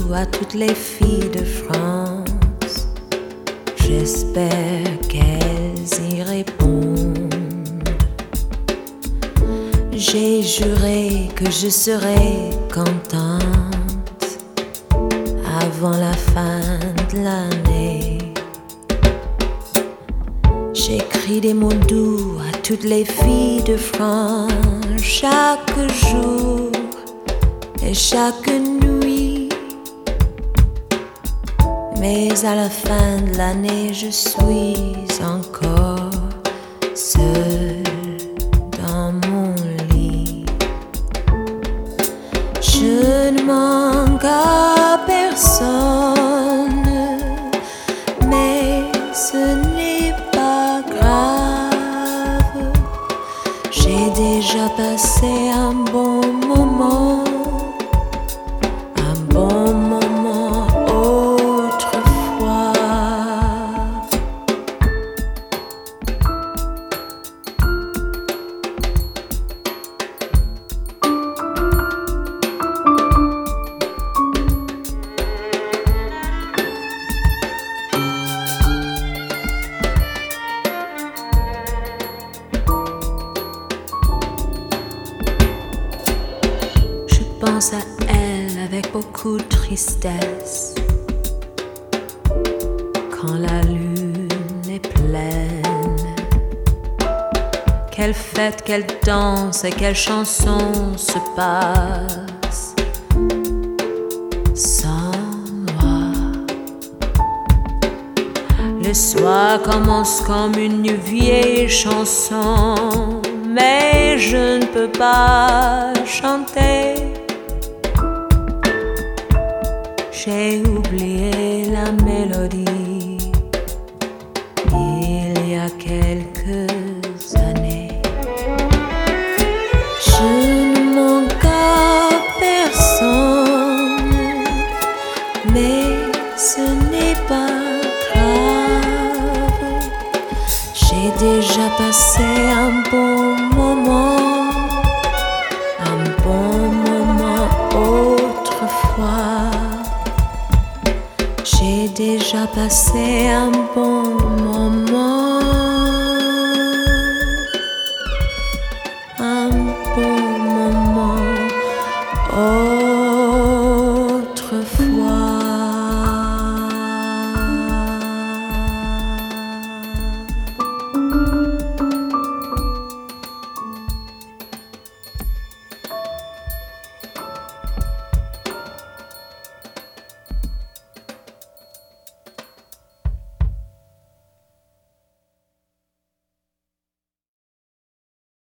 à toutes les filles de France. J'espère qu'elles y répondent. J'ai juré que je serais contente avant la fin de l'année. J'écris des mots doux à toutes les filles de France chaque jour et chaque nuit. Mais à la fin de l'année, je suis encore seule dans mon lit. Je ne manque à personne, mais ce n'est pas grave. J'ai déjà passé un bon moment, un bon moment autrefois. Je pense à elle avec beaucoup de tristesse quand la lune est pleine. Quelle fête, quelle danse et quelle chanson se passe sans moi. Le soir commence comme une vieille chanson, mais je ne peux pas chanter. J'ai oublié la mélodie il y a quelques années. Je ne manque à personne, mais ce n'est pas grave. J'ai déjà passé un bon moment, un bon moment autrefois. J'ai déjà passé un bon moment.